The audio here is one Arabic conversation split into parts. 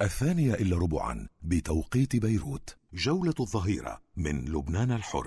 2:15 بتوقيت بيروت. جولة الظهيرة من لبنان الحر.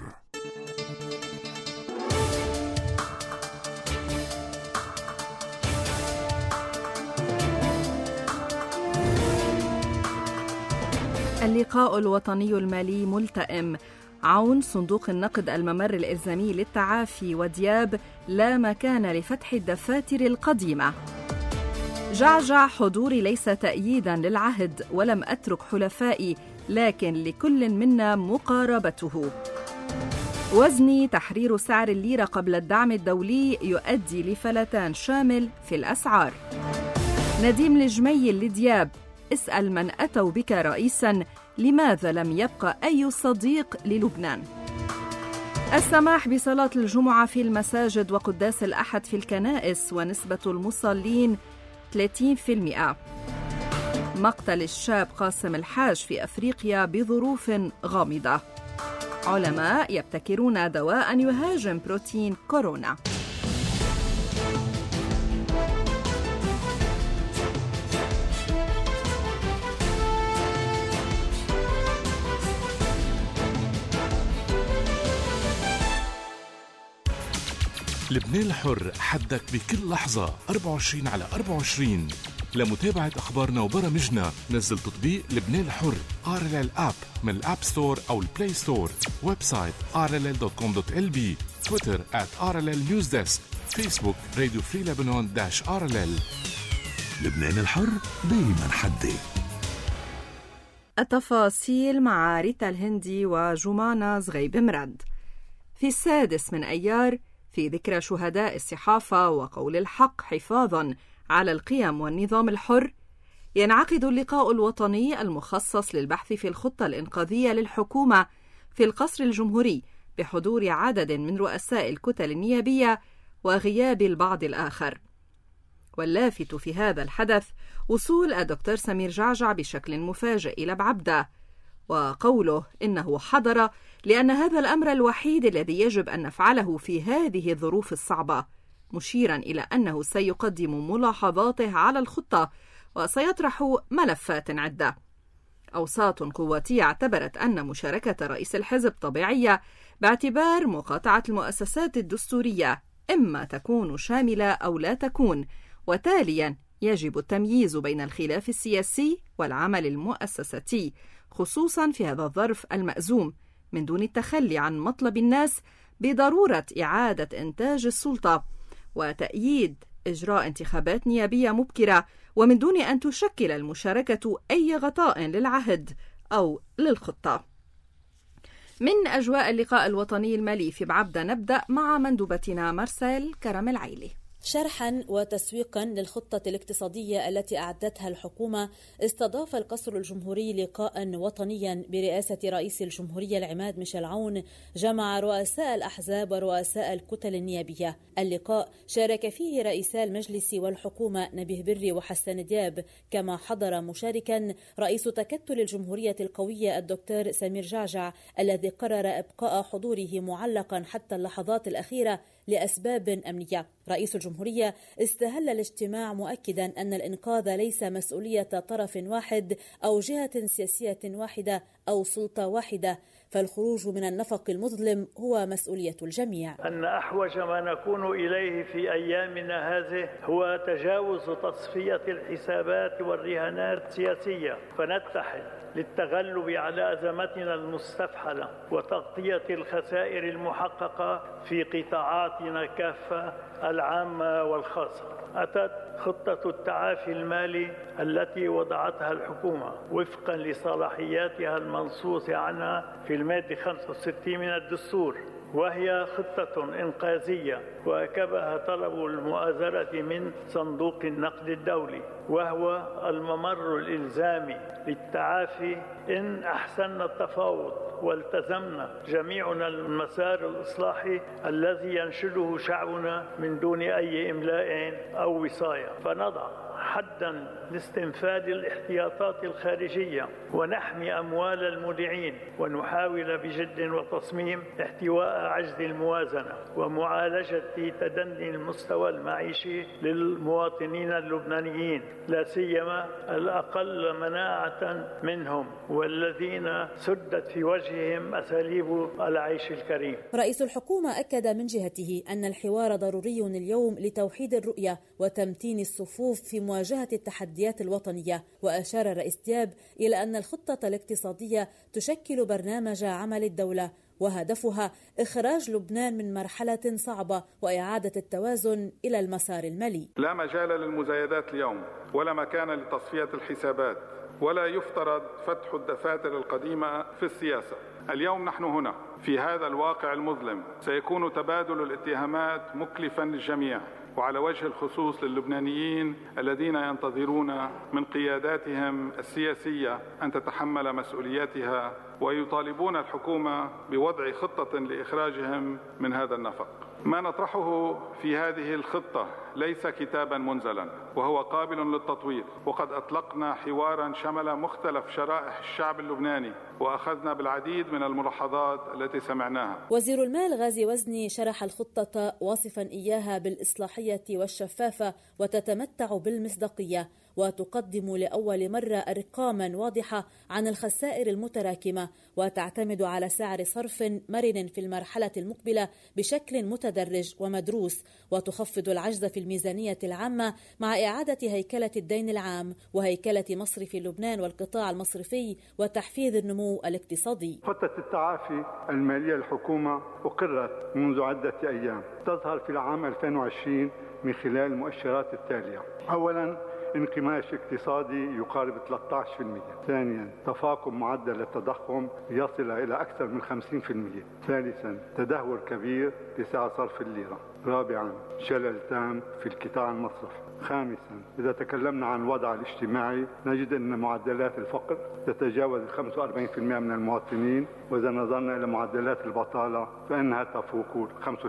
اللقاء الوطني المالي ملتئم. عون صندوق النقد الممر الإلزامي للتعافي، ودياب لا مكان لفتح الدفاتر القديمة. جعجع: حضوري ليس تأييدا للعهد، ولم أترك حلفائي، لكن لكل منا مقاربته. وزني: تحرير سعر الليرة قبل الدعم الدولي يؤدي لفلتان شامل في الأسعار. نديم الجميل لدياب: اسأل من أتوا بك رئيسا، لماذا لم يبقى أي صديق للبنان؟ السماح بصلاة الجمعة في المساجد وقداس الأحد في الكنائس، ونسبة المصلين 30%. مقتل الشاب قاسم الحاج في أفريقيا بظروف غامضة. علماء يبتكرون دواء يهاجم بروتين كورونا. لبنان الحر، حدك بكل لحظة 24/24. لمتابعة أخبارنا وبرامجنا نزل تطبيق لبنان الحر RLL App من الأب ستور أو البلاي ستور. ويب سايت rll.com.lb. تويتر @RLL News Desk. فيسبوك راديو فري لبنان -RLL. لبنان الحر دايما حدي. التفاصيل مع ريتا الهندي وجمانة زغيب مراد. في 6 من أيار، في ذكرى شهداء الصحافة وقول الحق حفاظاً على القيم والنظام الحر، ينعقد اللقاء الوطني المخصص للبحث في الخطة الإنقاذية للحكومة في القصر الجمهوري بحضور عدد من رؤساء الكتل النيابية وغياب البعض الآخر. واللافت في هذا الحدث وصول الدكتور سمير جعجع بشكل مفاجئ إلى بعبدة، وقوله إنه حضر لأن هذا الأمر الوحيد الذي يجب أن نفعله في هذه الظروف الصعبة، مشيرا إلى أنه سيقدم ملاحظاته على الخطة وسيطرح ملفات عدة. أوساط قواتية اعتبرت أن مشاركة رئيس الحزب طبيعية باعتبار مقاطعة المؤسسات الدستورية إما تكون شاملة أو لا تكون، وتاليا يجب التمييز بين الخلاف السياسي والعمل المؤسساتي، خصوصا في هذا الظرف المأزوم، من دون التخلي عن مطلب الناس بضرورة إعادة إنتاج السلطة وتأييد إجراء انتخابات نيابية مبكرة، ومن دون أن تشكل المشاركة أي غطاء للعهد أو للخطة. من أجواء اللقاء الوطني المالي في بعبدة نبدأ مع مندوبتنا مرسال كرم العيلي. شرحا وتسويقا للخطة الاقتصادية التي أعدتها الحكومة، استضاف القصر الجمهوري لقاء وطنيا برئاسة رئيس الجمهورية العماد ميشيل عون، جمع رؤساء الأحزاب ورؤساء الكتل النيابية. اللقاء شارك فيه رئيسا المجلس والحكومة نبيه بري وحسن دياب، كما حضر مشاركا رئيس تكتل الجمهورية القوية الدكتور سمير جعجع، الذي قرر إبقاء حضوره معلقا حتى اللحظات الأخيرة لأسباب أمنية. رئيس الجمهورية استهل الاجتماع مؤكدا أن الإنقاذ ليس مسؤولية طرف واحد أو جهة سياسية واحدة أو سلطة واحدة، فالخروج من النفق المظلم هو مسؤولية الجميع. أن أحوج ما نكون إليه في أيامنا هذه هو تجاوز تصفية الحسابات والرهانات السياسية، فنتحد للتغلب على أزمتنا المستفحلة وتغطية الخسائر المحققة في قطاعاتنا كافة العامة والخاصة. أتت خطة التعافي المالي التي وضعتها الحكومة وفقا لصلاحياتها المنصوص عنها في المادة 65 من الدستور، وهي خطة إنقاذية وأكبها طلب المؤازرة من صندوق النقد الدولي، وهو الممر الإلزامي للتعافي إن أحسننا التفاوض والتزمنا جميعنا المسار الإصلاحي الذي ينشده شعبنا من دون أي إملاء أو وصاية، فنضع حدا لاستنفاذ الاحتياطات الخارجية ونحمي أموال المودعين، ونحاول بجد وتصميم احتواء عجز الموازنة ومعالجة تدني المستوى المعيشي للمواطنين اللبنانيين، لا سيما الأقل مناعة منهم والذين سدت في وجههم أساليب العيش الكريم. رئيس الحكومة أكد من جهته أن الحوار ضروري اليوم لتوحيد الرؤية وتمتين الصفوف في مواجهة التحديات الوطنية. وأشار الرئيس دياب إلى أن الخطة الاقتصادية تشكل برنامج عمل الدولة وهدفها إخراج لبنان من مرحلة صعبة وإعادة التوازن إلى المسار الملي. لا مجال للمزايدات اليوم ولا مكان لتصفية الحسابات، ولا يفترض فتح الدفاتر القديمة في السياسة. اليوم نحن هنا في هذا الواقع المظلم، سيكون تبادل الاتهامات مكلفا للجميع، وعلى وجه الخصوص للبنانيين الذين ينتظرون من قياداتهم السياسية أن تتحمل مسؤولياتها ويطالبون الحكومة بوضع خطة لإخراجهم من هذا النفق. ما نطرحه في هذه الخطة ليس كتابا منزلا، وهو قابل للتطوير، وقد أطلقنا حوارا شمل مختلف شرائح الشعب اللبناني وأخذنا بالعديد من الملاحظات التي سمعناها. وزير المال غازي وزني شرح الخطة واصفا إياها بالإصلاحية والشفافة وتتمتع بالمصداقية، وتقدم لأول مرة أرقاما واضحة عن الخسائر المتراكمة، وتعتمد على سعر صرف مرن في المرحلة المقبلة بشكل متدرج ومدروس، وتخفض العجز في الميزانية العامة مع إعادة هيكلة الدين العام وهيكلة مصرف لبنان والقطاع المصرفي وتحفيز النمو الاقتصادي. خطة التعافي المالية للحكومة أقرت منذ عدة أيام، تظهر في العام 2020 من خلال المؤشرات التالية: أولاً، انكماش اقتصادي يقارب 13%. ثانيا، تفاقم معدل التضخم يصل إلى أكثر من 50%. ثالثا، تدهور كبير لسعر صرف الليرة. رابعا، شلل تام في القطاع المصرفي. خامسا، إذا تكلمنا عن الوضع الاجتماعي نجد أن معدلات الفقر تتجاوز 45% من المواطنين، وإذا نظرنا إلى معدلات البطالة فإنها تفوق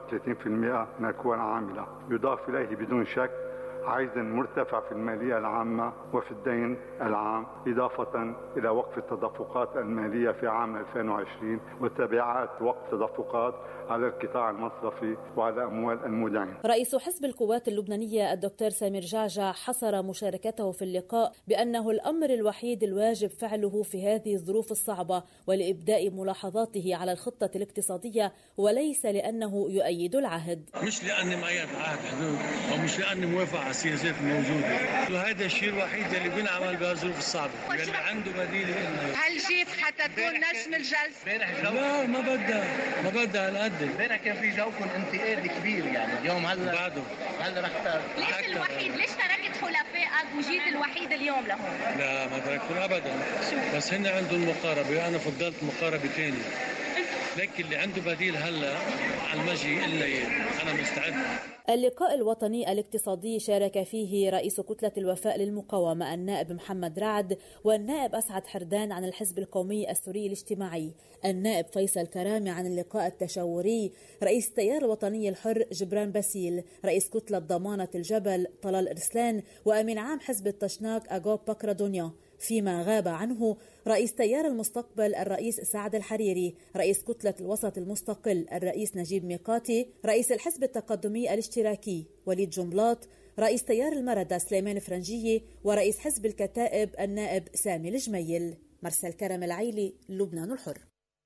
35% من القوى العاملة. يضاف إليه بدون شك عجز مرتفع في المالية العامة وفي الدين العام، إضافة إلى وقف التدفقات المالية في عام 2020 وتبعات وقف التدفقات على القطاع المصرفي وعلى أموال المودعين. رئيس حزب القوات اللبنانية الدكتور سامر جعجع حصر مشاركته في اللقاء بأنه الأمر الوحيد الواجب فعله في هذه الظروف الصعبة ولإبداء ملاحظاته على الخطة الاقتصادية، وليس لأنه يؤيد العهد. مش لأني مؤيد عهد حدود ومش لأني موافق على السياسات الموجودة، وهذا الشيء الوحيد اللي بينعمل بهالظروف الصعبة. اللي عنده بديل هل جيت حتى تكون نجم الجلسة؟ لا، ما بدها هالقد. امبارح كان في جوكم انتقاد كبير، يعني اليوم هلا بعده رح ليش الوحيد؟ ليش تركت حلفائك وجيت الوحيد اليوم لهون؟ لا، ما تركتهم ابدا، بس هن عندهم مقاربه وانا فضلت مقاربه ثانيه، لكن اللي عنده بديل هلا على المجي الا انا مستعد. اللقاء الوطني الاقتصادي شارك فيه رئيس كتلة الوفاء للمقاومة النائب محمد رعد والنائب أسعد حردان عن الحزب القومي السوري الاجتماعي، النائب فيصل كرامي عن اللقاء التشاوري، رئيس التيار الوطني الحر جبران باسيل، رئيس كتلة ضمانة الجبل طلال إرسلان، وأمين عام حزب التشناق أغوب بكرة دنيا. فيما غاب عنه رئيس تيار المستقبل الرئيس سعد الحريري، رئيس كتلة الوسط المستقل الرئيس نجيب ميقاتي، رئيس الحزب التقدمي الاشتراكي وليد جنبلاط، رئيس تيار المردة سليمان فرنجية، ورئيس حزب الكتائب النائب سامي الجميل. مرسل كرم العيلي، لبنان الحر.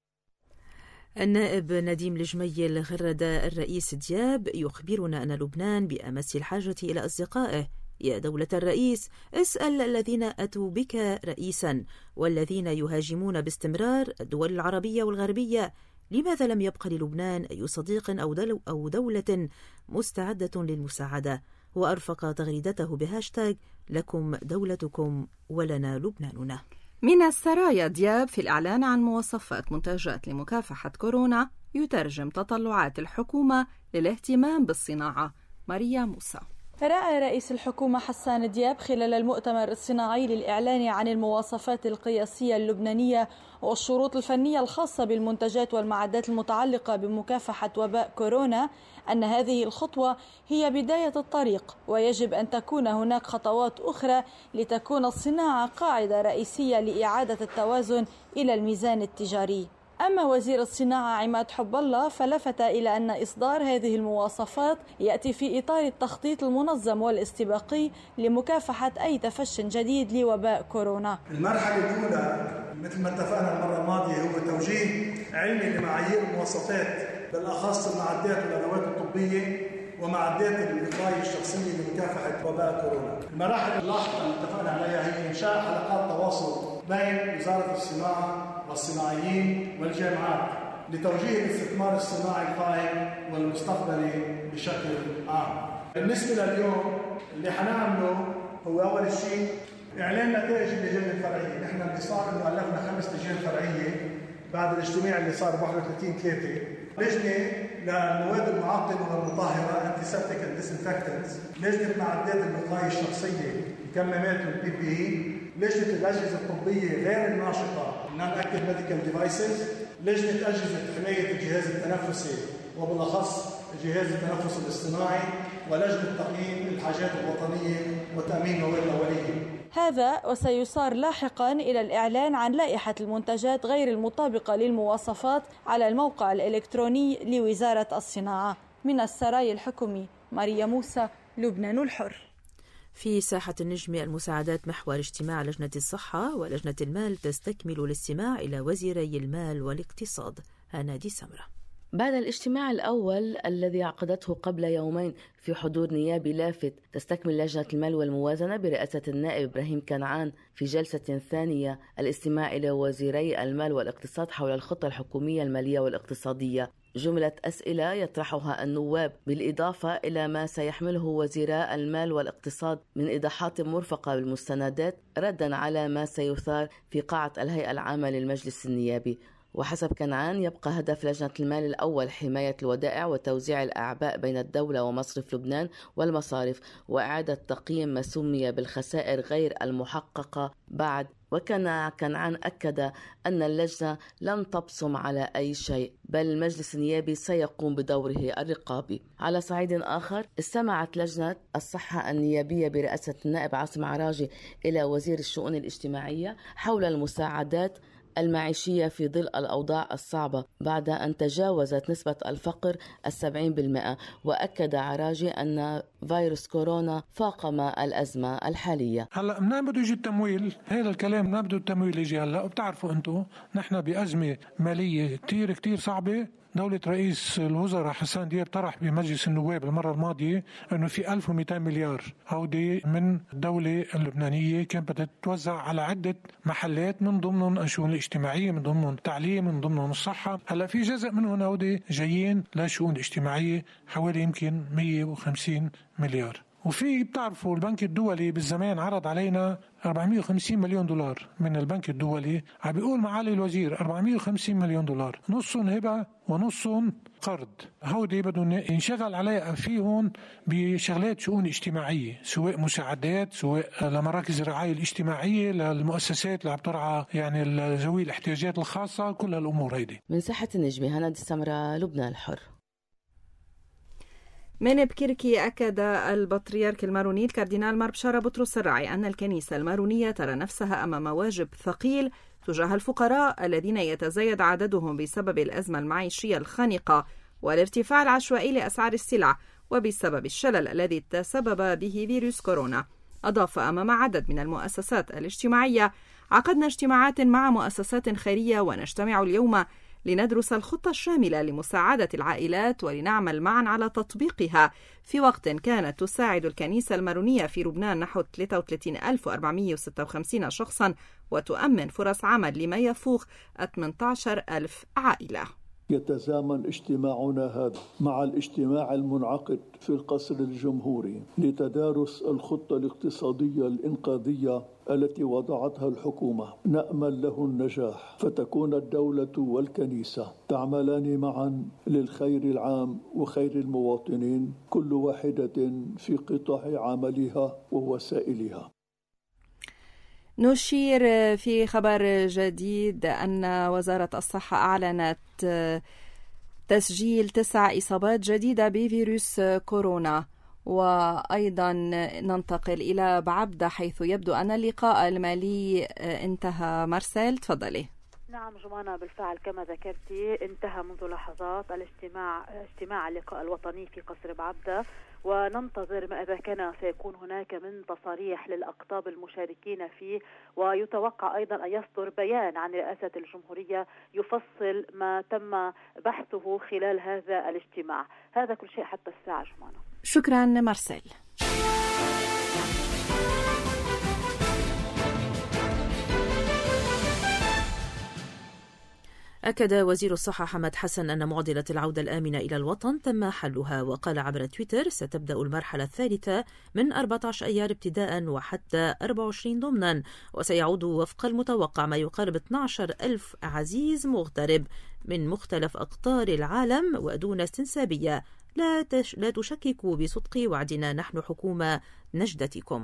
النائب نديم الجميل غرد الرئيس دياب يخبرنا أن لبنان بأمس الحاجة إلى أصدقائه. يا دولة الرئيس، اسأل الذين أتوا بك رئيسا والذين يهاجمون باستمرار الدول العربية والغربية، لماذا لم يبق للبنان أي صديق أو دولة مستعدة للمساعدة؟ وأرفق تغريدته بهاشتاج لكم دولتكم ولنا لبناننا. من السرايا دياب في الإعلان عن مواصفات منتجات لمكافحة كورونا يترجم تطلعات الحكومة للاهتمام بالصناعة. ماريا موسى. رأى رئيس الحكومة حسان دياب خلال المؤتمر الصناعي للإعلان عن المواصفات القياسية اللبنانية والشروط الفنية الخاصة بالمنتجات والمعدات المتعلقة بمكافحة وباء كورونا أن هذه الخطوة هي بداية الطريق، ويجب أن تكون هناك خطوات أخرى لتكون الصناعة قاعدة رئيسية لإعادة التوازن إلى الميزان التجاري. أما وزير الصناعة عماد حب الله فلفت إلى أن إصدار هذه المواصفات يأتي في إطار التخطيط المنظم والاستباقي لمكافحة أي تفش جديد لوباء كورونا. المرحلة الأولى مثل ما اتفقنا المرة الماضية هو توجيه علمي لمعايير المواصفات، بالأخص المعدات والأدوات الطبية ومعدات الوقاية الشخصية لمكافحة وباء كورونا. المراحل اللاحقة اللي اتفقنا عليها هي إنشاء حلقات تواصل بين وزارة الصناعة والصناعيين والجامعات لتوجيه الاستثمار الصناعي القائم والمستقبلي بشكل عام. بالنسبة لليوم اللي حنعمله هو أول شيء إعلان نتائج اللجان الفرعية. نحن اللي صار إنه ألفنا 5 لجان فرعية بعد الاجتماع اللي صار 31/3. لجنة للمواد المعقمة والمطهرة antiseptic and disinfectants، لجنة معدات الوقاية الشخصية الكمامات والبي بي، لجنة الأجهزة الطبية غير الناشطة non-active medical devices، لجنة أجهزة حماية الجهاز التنفسي وبالأخص جهاز التنفس الاصطناعي، ولجنة تقييم الحاجات الوطنية وتأمين مواد أولية. هذا وسيصار لاحقا إلى الإعلان عن لائحة المنتجات غير المطابقة للمواصفات على الموقع الإلكتروني لوزارة الصناعة. من السراي الحكومي ماريا موسى، لبنان الحر. في ساحة النجم المساعدات محور اجتماع لجنة الصحة ولجنة المال تستكمل الاستماع إلى وزيري المال والاقتصاد. هنادي سمرة. بعد الاجتماع الأول الذي عقدته قبل يومين في حضور نيابي لافت، تستكمل لجنة المال والموازنة برئاسة النائب إبراهيم كنعان في جلسة ثانية الاستماع إلى وزيري المال والاقتصاد حول الخطة الحكومية المالية والاقتصادية. جملة أسئلة يطرحها النواب بالإضافة إلى ما سيحمله وزيراء المال والاقتصاد من إيضاحات مرفقة بالمستندات ردا على ما سيثار في قاعة الهيئة العامة للمجلس النيابي. وحسب كنعان يبقى هدف لجنة المال الأول حماية الودائع وتوزيع الأعباء بين الدولة ومصرف لبنان والمصارف، وإعادة تقييم ما سمي بالخسائر غير المحققة بعد. وكان كنعان أكد أن اللجنة لن تبصم على أي شيء، بل المجلس النيابي سيقوم بدوره الرقابي. على صعيد آخر، استمعت لجنة الصحة النيابية برئاسة النائب عاصم عراجي إلى وزير الشؤون الاجتماعية حول المساعدات المعيشية في ظل الأوضاع الصعبة بعد أن تجاوزت نسبة الفقر 70%. وأكد عراجي أن فيروس كورونا فاقم الأزمة الحالية. هلأ منين بده يجي التمويل؟ هذا الكلام منين بده التمويل يجي هلأ؟ وبتعرفوا أنتم نحن بأزمة مالية كتير صعبة. دولة رئيس الوزراء حسان دياب طرح بمجلس النواب المرة الماضية أنه في 1200 مليار هودي من الدولة اللبنانية كانت بدها تتوزع على عدة محلات، من ضمنهم الشؤون الاجتماعية، من ضمنهم التعليم، من ضمنهم الصحة. هلا في جزء منهم هودي جايين للشؤون الاجتماعية حوالي يمكن 150 مليار. وفي بتعرفوا البنك الدولي بالزمان عرض علينا 450 مليون دولار من البنك الدولي. عم بيقول معالي الوزير 450 مليون دولار، نصهم هبة ونصهم قرض. هودي بدهم ينشغل عليها فيهم بشغلات شؤون اجتماعية، سواء مساعدات، سواء لمراكز الرعاية الاجتماعية، للمؤسسات اللي عم ترعى يعني ذوي الاحتياجات الخاصة، كل هالأمور هيدي. من ساحة النجم هنادي سمرة، لبنان الحر. من بكركي أكد البطريرك الماروني الكاردينال ماربشارا بطرس الراعي أن الكنيسة المارونية ترى نفسها أمام واجب ثقيل تجاه الفقراء الذين يتزايد عددهم بسبب الأزمة المعيشية الخانقة والارتفاع العشوائي لأسعار السلع وبسبب الشلل الذي تسبب به فيروس كورونا. أضاف أمام عدد من المؤسسات الاجتماعية عقدنا اجتماعات مع مؤسسات خيرية ونجتمع اليوم لندرس الخطة الشاملة لمساعدة العائلات ولنعمل معا على تطبيقها في وقت كانت تساعد الكنيسة المارونية في لبنان نحو 33,456 شخصا وتؤمن فرص عمل لما يفوق 18,000 عائلة. يتزامن اجتماعنا هذا مع الاجتماع المنعقد في القصر الجمهوري لتدارس الخطة الاقتصادية الإنقاذية التي وضعتها الحكومة. نأمل له النجاح، فتكون الدولة والكنيسة تعملان معا للخير العام وخير المواطنين، كل واحدة في قطاع عملها ووسائلها. نشير في خبر جديد أن وزارة الصحة أعلنت تسجيل 9 إصابات جديدة بفيروس كورونا. وأيضا ننتقل إلى بعبدة حيث يبدو أن اللقاء المالي انتهى. مارسيل تفضلي. نعم جمانة، بالفعل كما ذكرتي انتهى منذ لحظات اجتماع اللقاء الوطني في قصر بعبدة، وننتظر ما إذا كان سيكون هناك من تصاريح للأقطاب المشاركين فيه، ويتوقع أيضا أن يصدر بيان عن رئاسة الجمهورية يفصل ما تم بحثه خلال هذا الاجتماع. هذا كل شيء حتى الساعة جمانة. شكرا مارسيل. أكد وزير الصحة حمد حسن أن معضلة العودة الآمنة إلى الوطن تم حلها، وقال عبر تويتر: ستبدأ المرحلة الثالثة من 14 أيار ابتداء وحتى 24 ضمنا، وسيعود وفق المتوقع ما يقارب 12,000 عزيز مغترب من مختلف أقطار العالم ودون استنسابية. لا تشككوا بصدق وعدنا، نحن حكومة نجدتكم.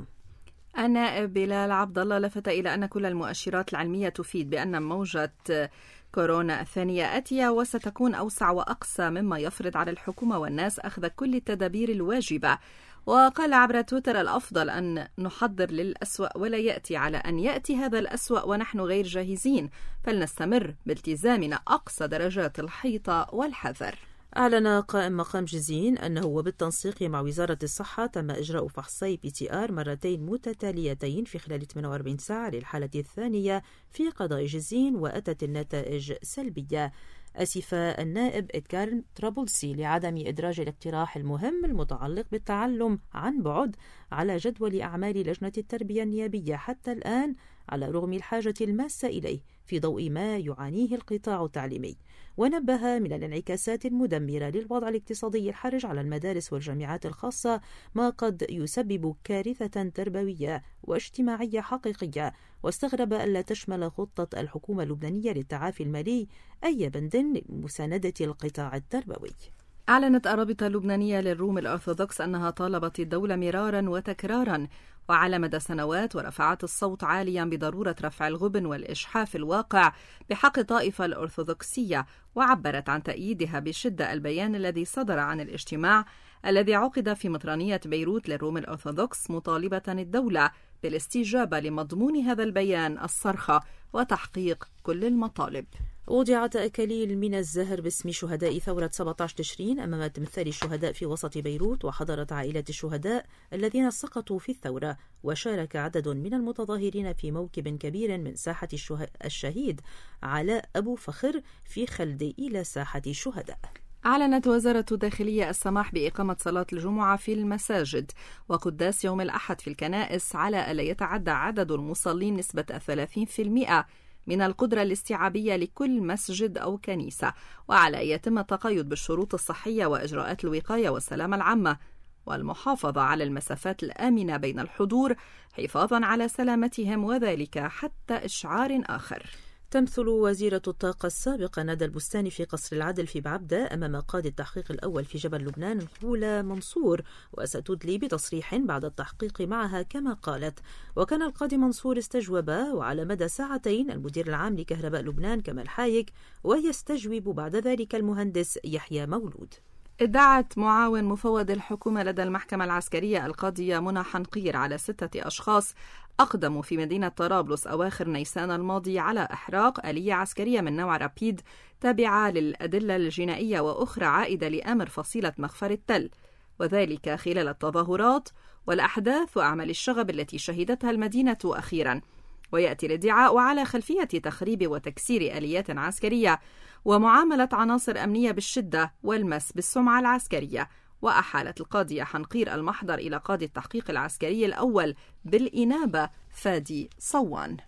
النائب بلال عبد الله لفت إلى أن كل المؤشرات العلمية تفيد بأن موجة كورونا الثانية آتية، وستكون أوسع وأقصى مما يفرض على الحكومة والناس أخذ كل التدابير الواجبة. وقال عبر تويتر: الأفضل أن نحضر للأسوأ ولا يأتي على أن يأتي هذا الأسوأ ونحن غير جاهزين، فلنستمر بالتزامنا أقصى درجات الحيطة والحذر. أعلن قائم مقام جزين أنه وبالتنسيق مع وزارة الصحة تم إجراء فحصي PCR مرتين متتاليتين في خلال 48 ساعة للحالة الثانية في قضاء جزين، وأتت النتائج سلبية. أسف النائب إدغار ترابلسي لعدم إدراج الاقتراح المهم المتعلق بالتعلم عن بعد على جدول أعمال لجنة التربية النيابية حتى الآن، على رغم الحاجة الماسة إليه في ضوء ما يعانيه القطاع التعليمي. ونبه من الانعكاسات المدمرة للوضع الاقتصادي الحرج على المدارس والجامعات الخاصة، ما قد يسبب كارثة تربوية واجتماعية حقيقية. واستغرب ألا تشمل خطة الحكومة اللبنانية للتعافي المالي أي بند لمساندة القطاع التربوي. أعلنت الرابطة اللبنانية للروم الأرثوذكس أنها طالبت الدولة مرارا وتكرارا وعلى مدى سنوات ورفعت الصوت عاليا بضرورة رفع الغبن والإجحاف الواقع بحق الطائفة الأرثوذكسية، وعبرت عن تأييدها بشدة البيان الذي صدر عن الاجتماع الذي عقد في مطرانية بيروت للروم الأرثوذكس، مطالبة الدولة بالاستجابة لمضمون هذا البيان الصرخة وتحقيق كل المطالب. وضعت أكاليل من الزهر باسم شهداء ثورة 17 تشرين أمام تمثال الشهداء في وسط بيروت، وحضرت عائلات الشهداء الذين سقطوا في الثورة، وشارك عدد من المتظاهرين في موكب كبير من ساحة الشهيد علاء أبو فخر في خلد إلى ساحة الشهداء. أعلنت وزارة الداخلية السماح بإقامة صلاة الجمعة في المساجد وقداس يوم الأحد في الكنائس على ألا يتعدى عدد المصلين نسبة 30% من القدرة الاستيعابية لكل مسجد أو كنيسة، وعلى أن يتم التقيد بالشروط الصحية وإجراءات الوقاية والسلامة العامة، والمحافظة على المسافات الآمنة بين الحضور حفاظا على سلامتهم، وذلك حتى إشعار آخر. تمثل وزيرة الطاقة السابقة ندى البستاني في قصر العدل في بعبدة أمام قاضي التحقيق الأول في جبل لبنان خولا منصور، وستدلي بتصريح بعد التحقيق معها كما قالت. وكان القاضي منصور استجوب وعلى مدى ساعتين المدير العام لكهرباء لبنان كمال حايك، ويستجوب بعد ذلك المهندس يحيى مولود. ادعت معاون مفوض الحكومة لدى المحكمة العسكرية القاضية منى حنقير على 6 أشخاص أقدموا في مدينة طرابلس أواخر نيسان الماضي على إحراق آلية عسكرية من نوع رابيد تابعة للأدلة الجنائية وأخرى عائدة لأمر فصيلة مخفر التل، وذلك خلال التظاهرات والأحداث وأعمال الشغب التي شهدتها المدينة أخيرا. ويأتي الادعاء على خلفية تخريب وتكسير آليات عسكرية ومعاملة عناصر أمنية بالشدة والمس بالسمعة العسكرية. وأحالت القاضية حنقير المحضر إلى قاضي التحقيق العسكري الأول بالإنابة فادي صوان.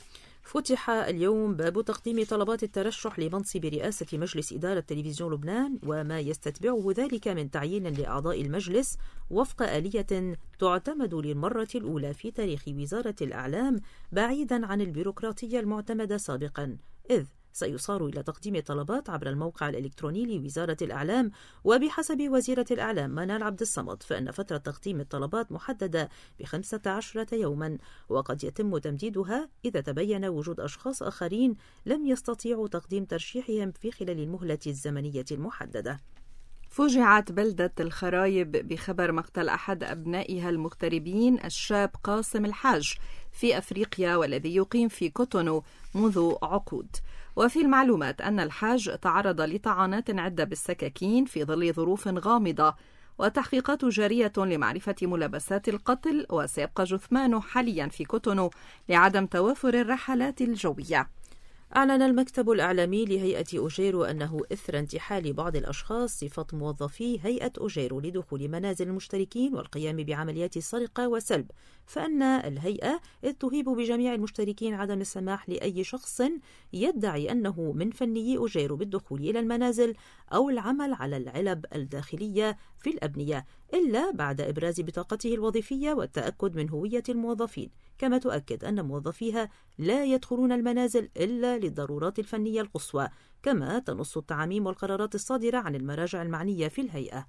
فتح اليوم باب تقديم طلبات الترشح لمنصب رئاسة مجلس إدارة تلفزيون لبنان، وما يستتبعه ذلك من تعيين لأعضاء المجلس وفق آلية تعتمد للمرة الأولى في تاريخ وزارة الإعلام بعيدا عن البيروقراطية المعتمدة سابقا، إذ سيصار إلى تقديم الطلبات عبر الموقع الإلكتروني لوزارة الإعلام. وبحسب وزيرة الإعلام منال عبد الصمد فإن فترة تقديم الطلبات محددة ب15 يوما، وقد يتم تمديدها إذا تبين وجود أشخاص آخرين لم يستطيعوا تقديم ترشيحهم في خلال المهلة الزمنية المحددة. فُجعت بلدة الخرايب بخبر مقتل أحد أبنائها المغتربين الشاب قاسم الحاج في أفريقيا، والذي يقيم في كوتونو منذ عقود. وفي المعلومات أن الحاج تعرض لطعنات عدة بالسكاكين في ظل ظروف غامضة، وتحقيقات جارية لمعرفة ملابسات القتل، وسيبقى جثمانه حاليا في كوتونو لعدم توافر الرحلات الجوية. أعلن المكتب الإعلامي لهيئة أوجيرو أنه إثر انتحال بعض الأشخاص صفة موظفي هيئة أوجيرو لدخول منازل المشتركين والقيام بعمليات سرقة وسلب، فإن الهيئة تهيب بجميع المشتركين عدم السماح لأي شخص يدعي أنه من فنيي أوجيرو بالدخول إلى المنازل أو العمل على العلب الداخلية في الأبنية إلا بعد إبراز بطاقته الوظيفية والتأكد من هوية الموظفين، كما تؤكد أن موظفيها لا يدخلون المنازل إلا للضرورات الفنية القصوى، كما تنص التعاميم والقرارات الصادرة عن المراجع المعنية في الهيئة.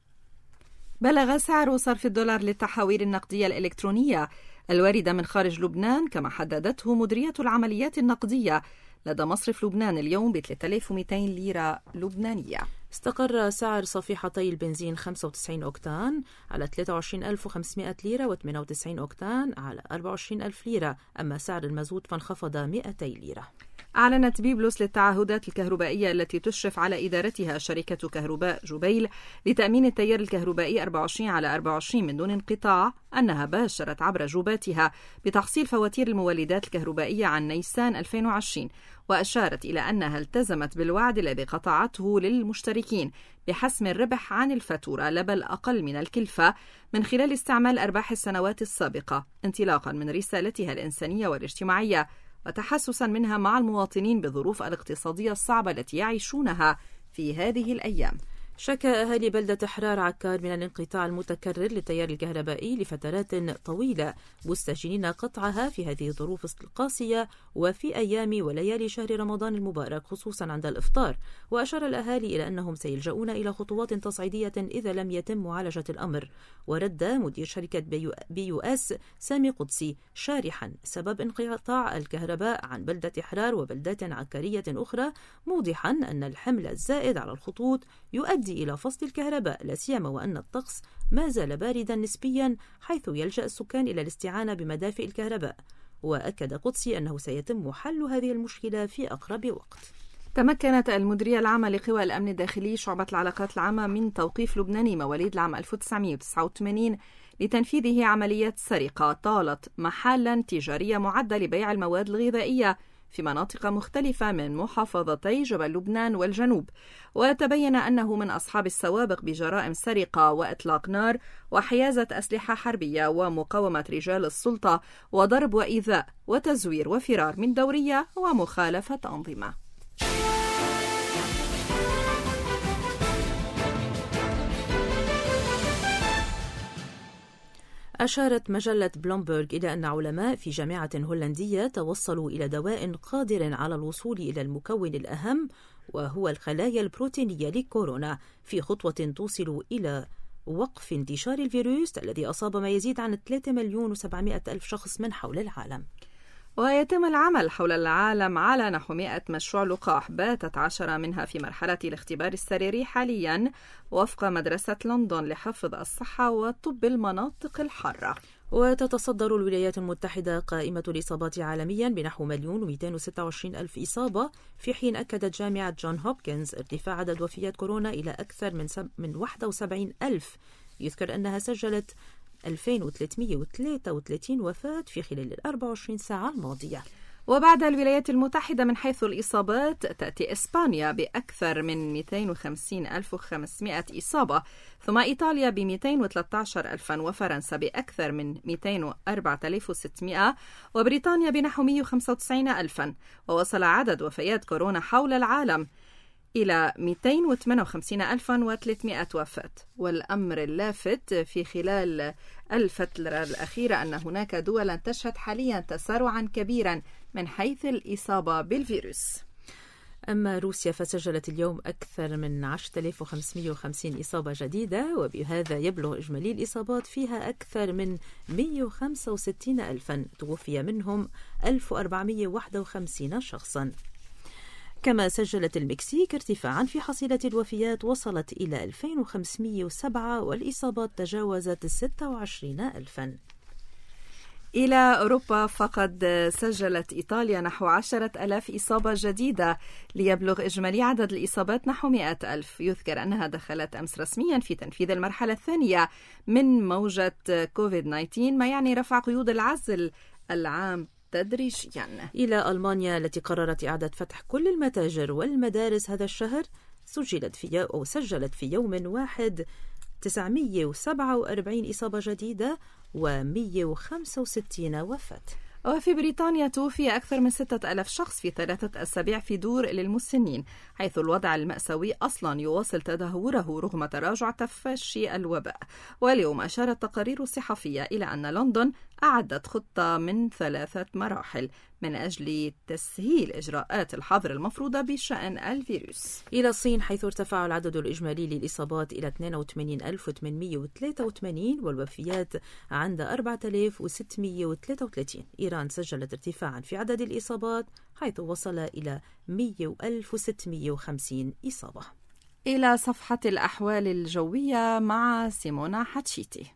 بلغ سعر صرف الدولار للتحويل النقدية الإلكترونية الواردة من خارج لبنان كما حددته مديرية العمليات النقدية لدى مصرف لبنان اليوم ب 3200 ليرة لبنانية. استقر سعر صفيحتي البنزين 95 أوكتان على 23500 ليرة و98 أوكتان على 24000 ليرة، أما سعر المازوت فانخفض 200 ليرة. أعلنت بيبلوس للتعهدات الكهربائية التي تشرف على إدارتها شركة كهرباء جبيل لتأمين التيار الكهربائي 24 على 24 من دون انقطاع أنها باشرت عبر جوباتها بتحصيل فواتير المولدات الكهربائية عن نيسان 2020، وأشارت إلى أنها التزمت بالوعد الذي قطعته للمشتركين بحسم الربح عن الفاتورة لا بل أقل من الكلفة من خلال استعمال أرباح السنوات السابقة، انطلاقا من رسالتها الإنسانية والاجتماعية وتحسسا منها مع المواطنين بالظروف الاقتصادية الصعبة التي يعيشونها في هذه الأيام. شكى أهالي بلدة حرار عكار من الانقطاع المتكرر للتيار الكهربائي لفترات طويلة، مستجنين قطعها في هذه الظروف القاسية وفي أيام وليالي شهر رمضان المبارك خصوصا عند الإفطار. وأشار الأهالي إلى أنهم سيلجؤون إلى خطوات تصعيدية إذا لم يتم معالجة الأمر. ورد مدير شركة BUS سامي قدسي شارحا سبب انقطاع الكهرباء عن بلدة حرار وبلدات عكارية أخرى، موضحا أن الحمل الزائد على الخطوط يؤدي إلى فصل الكهرباء، لا سيما وأن الطقس ما زال باردا نسبيا حيث يلجأ السكان إلى الاستعانة بمدافئ الكهرباء. وأكد قدسي أنه سيتم حل هذه المشكلة في أقرب وقت. تمكنت المديرية العامة لقوى الأمن الداخلي شعبة العلاقات العامة من توقيف لبناني مواليد العام 1989 لتنفيذه عمليات سرقة طالت محلا تجارية معدة لبيع المواد الغذائية في مناطق مختلفة من محافظتي جبل لبنان والجنوب، وتبين أنه من أصحاب السوابق بجرائم سرقة وإطلاق نار وحيازة أسلحة حربية ومقاومة رجال السلطة وضرب وإيذاء وتزوير وفرار من دورية ومخالفة أنظمة. أشارت مجلة بلومبرغ إلى أن علماء في جامعة هولندية توصلوا إلى دواء قادر على الوصول إلى المكون الأهم وهو الخلايا البروتينية لكورونا، في خطوة توصل إلى وقف انتشار الفيروس الذي أصاب ما يزيد عن 3,700,000 شخص من حول العالم. ويتم العمل حول العالم على نحو 100 مشروع لقاح، باتت 10 منها في مرحلة الاختبار السريري حاليا وفق مدرسة لندن لحفظ الصحة وطب المناطق الحارة. وتتصدر الولايات المتحدة قائمة الإصابات عالميا بنحو 1,226,000 إصابة، في حين أكدت جامعة جون هوبكنز ارتفاع عدد وفيات كورونا إلى أكثر من 71,000. يذكر أنها سجلت 2333 وفاة في خلال 24 ساعة الماضية. وبعد الولايات المتحدة من حيث الإصابات تأتي إسبانيا بأكثر من 250,500 إصابة، ثم إيطاليا ب 213,000 وفرنسا بأكثر من 204,600 وبريطانيا بنحو 195,000. ووصل عدد وفيات كورونا حول العالم إلى 258,300 وفاة. والأمر اللافت في خلال الفترة الأخيرة أن هناك دولا تشهد حاليا تسارعا كبيرا من حيث الإصابة بالفيروس. أما روسيا فسجلت اليوم أكثر من 10,550 إصابة جديدة، وبهذا يبلغ إجمالي الإصابات فيها أكثر من 165,000، توفي منهم 1,451 شخصا. كما سجلت المكسيك ارتفاعا في حصيلة الوفيات وصلت إلى 2,507 والإصابات تجاوزت 26,000. إلى أوروبا فقد سجلت إيطاليا نحو 10,000 إصابة جديدة ليبلغ إجمالي عدد الإصابات نحو 100,000. يذكر أنها دخلت أمس رسميا في تنفيذ المرحلة الثانية من موجة كوفيد-19، ما يعني رفع قيود العزل العام تدريجيا. إلى ألمانيا التي قررت إعادة فتح كل المتاجر والمدارس هذا الشهر، سجلت في يوم واحد 947 إصابة جديدة و165 وفاة. وفي بريطانيا توفي أكثر من 6,000 شخص في 3 أسابيع في دور للمسنين، حيث الوضع المأساوي أصلا يواصل تدهوره رغم تراجع تفشي الوباء. واليوم أشارت تقارير صحفية إلى أن لندن أعدت خطة من 3 مراحل من أجل تسهيل إجراءات الحظر المفروضة بشأن الفيروس. إلى الصين، حيث ارتفع العدد الإجمالي للإصابات إلى 82,883 والوفيات عند 4,633. إيران سجلت ارتفاعا في عدد الإصابات حيث وصل إلى 100,650 إصابة. إلى صفحة الأحوال الجوية مع سيمونا حتشيتي.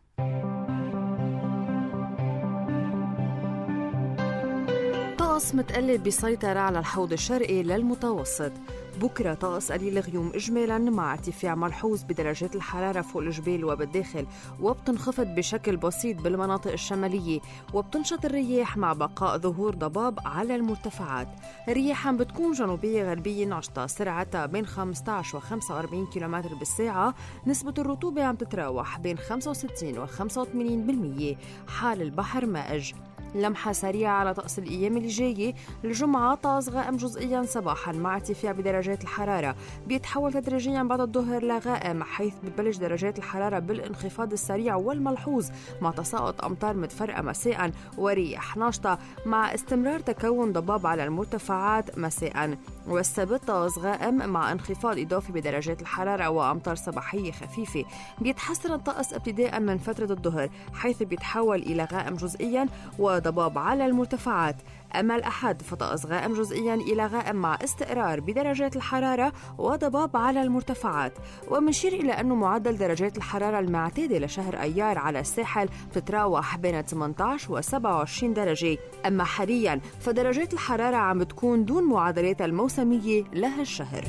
طقس متقلب بيسيطر على الحوض الشرقي للمتوسط. بكرة طقس قليل الغيوم إجمالا مع ارتفاع ملحوظ بدرجات الحرارة فوق الجبال وبالداخل، وبتنخفض بشكل بسيط بالمناطق الشمالية، وبتنشط الرياح مع بقاء ظهور ضباب على المرتفعات. الرياح عم بتكون جنوبية غربية نشطة، سرعتها بين 15 و 45 كم بالساعة. نسبة الرطوبة عم تتراوح بين 65 و 85%. حال البحر مائج. لمحة سريعة على طقس الأيام اللي جاية. الجمعة طقس غائم جزئيا صباحا مع ارتفاع بدرجات الحرارة، بيتحول تدريجيا بعد الظهر لغائم، حيث بتبلش درجات الحرارة بالانخفاض السريع والملحوظ مع تساقط أمطار متفرقة مساء ورياح ناشطة مع استمرار تكون ضباب على المرتفعات مساء. والسبت طقس غائم مع انخفاض إضافي بدرجات الحرارة وأمطار صباحية خفيفة. بيتحسن الطقس ابتداء من فترة الظهر، حيث بيتحول إلى غائم جزئيا وضباب على المرتفعات. أما الأحد فطقس غائم جزئيا إلى غائم مع استقرار بدرجات الحرارة وضباب على المرتفعات. ومنشير إلى أنه معدل درجات الحرارة المعتادة لشهر أيار على الساحل بتتراوح بين 18 و 27 درجة. أما حاليا فدرجات الحرارة عم بتكون دون معدلات الموسمية لهالشهر.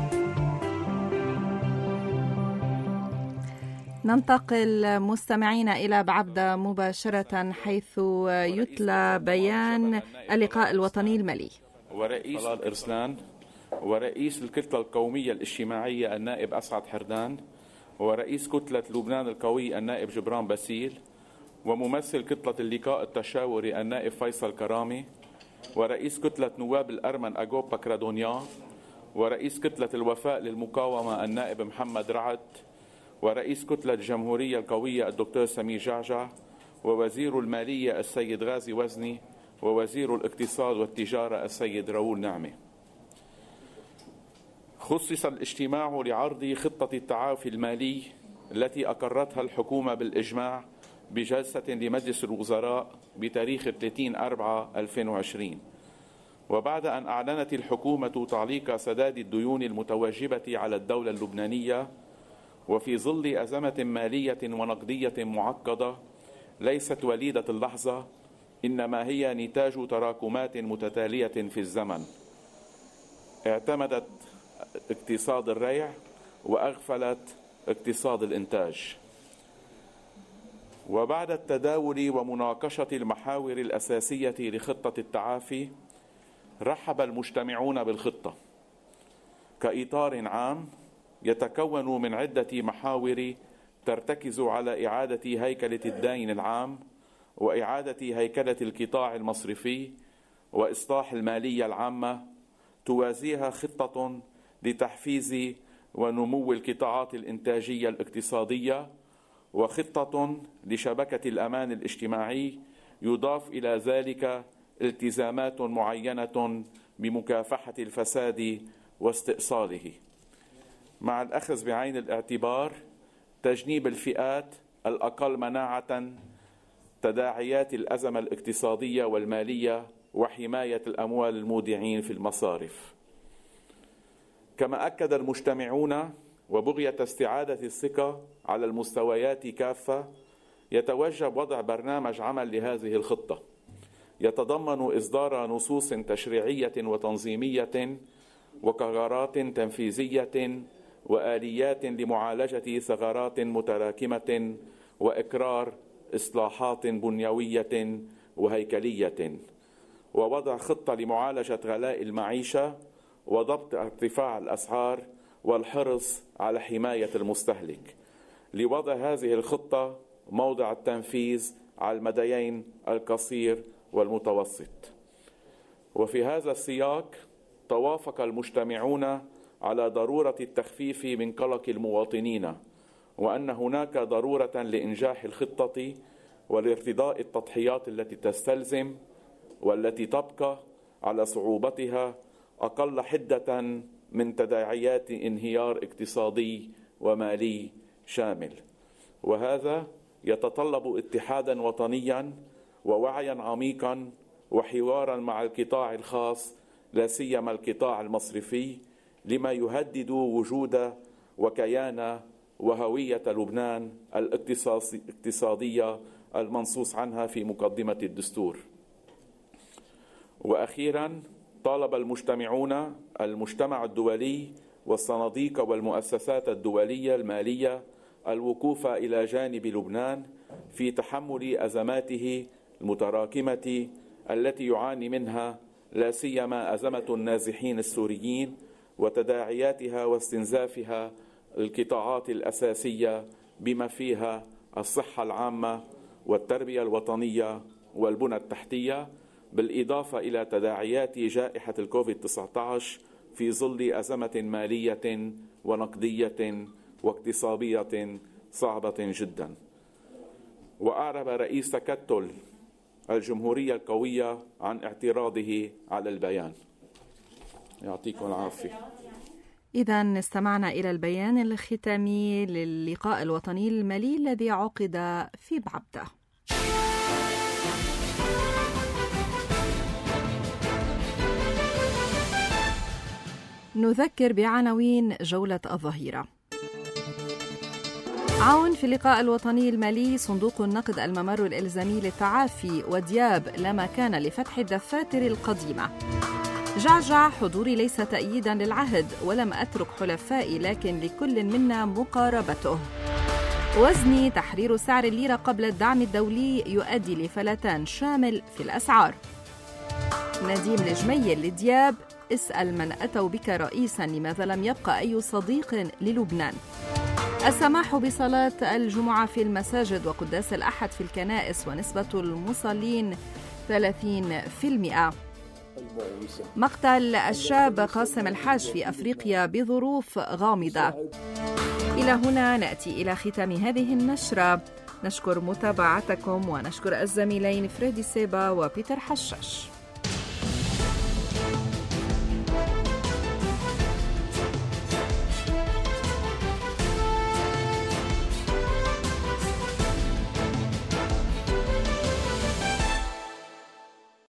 ننتقل مستمعين إلى بعبدة مباشرة، حيث يتلى بيان اللقاء الوطني المالي. ورئيس الإرسلان ورئيس الكتلة القومية الاجتماعية النائب أسعد حردان، ورئيس كتلة لبنان القوي النائب جبران باسيل، وممثل كتلة اللقاء التشاوري النائب فيصل كرامي، ورئيس كتلة نواب الأرمن أجوب بكرادونيا، ورئيس كتلة الوفاء للمقاومة النائب محمد رعد، ورئيس كتلة الجمهورية القوية الدكتور سمير جعجع، ووزير المالية السيد غازي وزني، ووزير الاقتصاد والتجارة السيد راؤول نعمة. خصص الاجتماع لعرض خطة التعافي المالي التي أقرتها الحكومة بالإجماع بجلسة لمجلس الوزراء بتاريخ 30/4/2020. وبعد أن أعلنت الحكومة تعليق سداد الديون المتوجبة على الدولة اللبنانية، وفي ظل أزمة مالية ونقدية معقدة ليست وليدة اللحظة، إنما هي نتاج تراكمات متتالية في الزمن، اعتمدت اقتصاد الريع وأغفلت اقتصاد الإنتاج. وبعد التداول ومناقشة المحاور الأساسية لخطة التعافي، رحب المجتمعون بالخطة كإطار عام يتكون من عدة محاور ترتكز على إعادة هيكلة الدين العام وإعادة هيكلة القطاع المصرفي وإصلاح المالية العامة، توازيها خطة لتحفيز ونمو القطاعات الإنتاجية الاقتصادية وخطة لشبكة الأمان الاجتماعي، يضاف إلى ذلك التزامات معينة بمكافحة الفساد واستئصاله، مع الأخذ بعين الاعتبار تجنيب الفئات الأقل مناعة تداعيات الأزمة الاقتصادية والمالية وحماية الأموال المودعين في المصارف. كما أكد المجتمعون وبغية استعادة الثقة على المستويات كافة يتوجب وضع برنامج عمل لهذه الخطة يتضمن إصدار نصوص تشريعية وتنظيمية وقرارات تنفيذية وآليات لمعالجة ثغرات متراكمة وإقرار إصلاحات بنيوية وهيكلية، ووضع خطة لمعالجة غلاء المعيشة وضبط ارتفاع الأسعار والحرص على حماية المستهلك. لوضع هذه الخطة موضع التنفيذ على المديين القصير والمتوسط. وفي هذا السياق توافق المجتمعون على ضرورة التخفيف من قلق المواطنين، وأن هناك ضرورة لإنجاح الخطة ولارتضاء التضحيات التي تستلزم والتي تبقى على صعوبتها أقل حدة من تداعيات انهيار اقتصادي ومالي شامل، وهذا يتطلب اتحادا وطنيا ووعيا عميقا وحوارا مع القطاع الخاص لا سيما القطاع المصرفي لما يهدد وجود وكيان وهوية لبنان الاقتصادية المنصوص عنها في مقدمة الدستور. وأخيرا طالب المجتمعون المجتمع الدولي والصناديق والمؤسسات الدولية المالية الوقوف إلى جانب لبنان في تحمل أزماته المتراكمة التي يعاني منها لا سيما أزمة النازحين السوريين وتداعياتها واستنزافها القطاعات الأساسية بما فيها الصحة العامة والتربية الوطنية والبنى التحتية، بالإضافة إلى تداعيات جائحة الكوفيد-19 في ظل أزمة مالية ونقدية واقتصادية صعبة جدا. وأعرب رئيس تكتل الجمهورية القوية عن اعتراضه على البيان. يعطيكم العافية. إذن استمعنا إلى البيان الختامي للقاء الوطني المالي الذي عقد في بعبدة. نذكر بعناوين جولة الظهيرة. عون في اللقاء الوطني المالي، صندوق النقد الممر الإلزامي للتعافي، ودياب لا مكان لفتح الدفاتر القديمة. جعجع: حضوري ليس تأييدا للعهد، ولم أترك حلفائي لكن لكل منا مقاربته. وزني: تحرير سعر الليرة قبل الدعم الدولي يؤدي لفلتان شامل في الأسعار. نديم الجميل لدياب: اسأل من أتوا بك رئيسا لماذا لم يبقى أي صديق للبنان. السماح بصلاة الجمعة في المساجد وقداس الأحد في الكنائس ونسبة المصلين 30%. مقتل الشاب قاسم الحاج في أفريقيا بظروف غامضة. إلى هنا نأتي إلى ختام هذه النشرة. نشكر متابعتكم ونشكر الزميلين فريدي سيبا وبيتر حشاش.